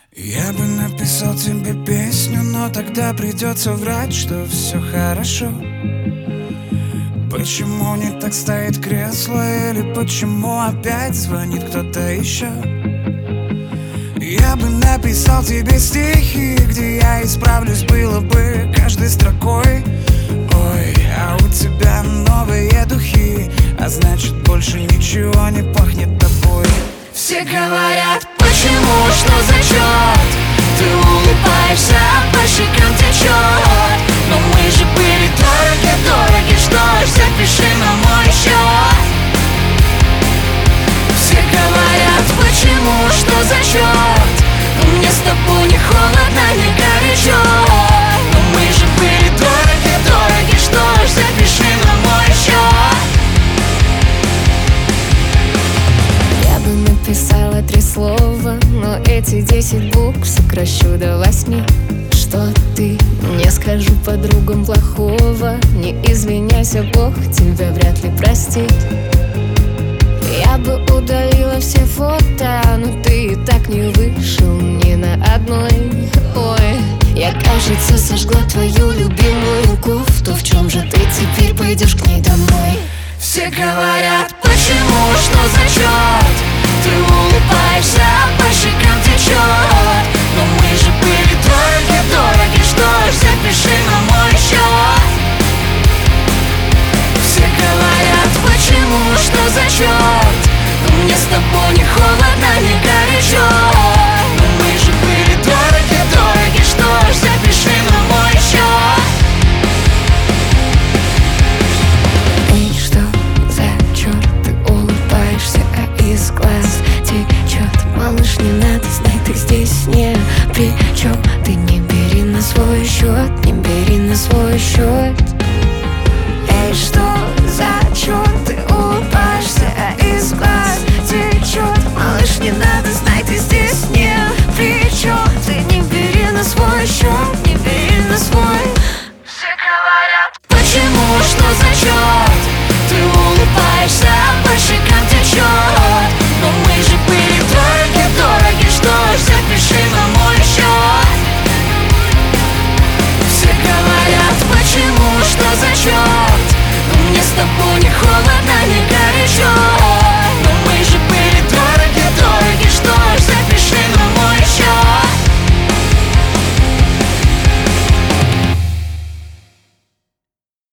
Я бы написал тебе песню, но тогда придется врать, что все хорошо. Почему не так стоит кресло, или почему опять звонит кто-то еще? Я бы написал тебе стихи, где я исправлюсь, было бы каждой строкой. Ой, а у тебя новые духи, а значит больше ничего не пахнет тобой. Все говорят, почему, что за черт? Ты улыбаешься, а по щекам течет. Но мы же были дороги, что ж, запиши на мой счет. Все говорят, почему, что за черт? Мне с тобой не холодно, не горячо. Но мы же были дороги, что ж, запиши на мой счет. Я бы написала 3 слова, но эти 10 букв сокращу до 8. Что ты? Не скажу подругам плохого. Не извиняйся, Бог тебя вряд ли простит. Я бы удалила все фото, но ты и так не вышел ни на одной. Ой, я, кажется, сожгла твою любимую кофту. В чем же ты теперь пойдешь к ней домой? Все говорят, почему, что за черт? Ты улыбаешься, а по щекам течет. Но мы же были дороги, что ж, запиши на мой счет. Все говорят, почему, что за черт? Мне с тобой не холодно, не горячо. Но мы же были дороги, что ж, запиши на мой счет. Эй, что за черт? Ты улыбаешься, а из глаз течет. Малыш, не надо, знай, ты здесь не при чем. Ты не бери на свой счет, не бери на свой счет. Эй, что за черт? Ты улыбаешься, а из глаз течет. Малыш, не надо, знай, ты здесь не при чем. Ты не бери на свой счет, не бери на свой. Все говорят, почему, что за черт? Ты улыбаешься, а по щекам течет. Но мы же были дороги, что ж, запиши на мой счет. Все говорят, почему, что за черт? Мне с тобой не холодно, не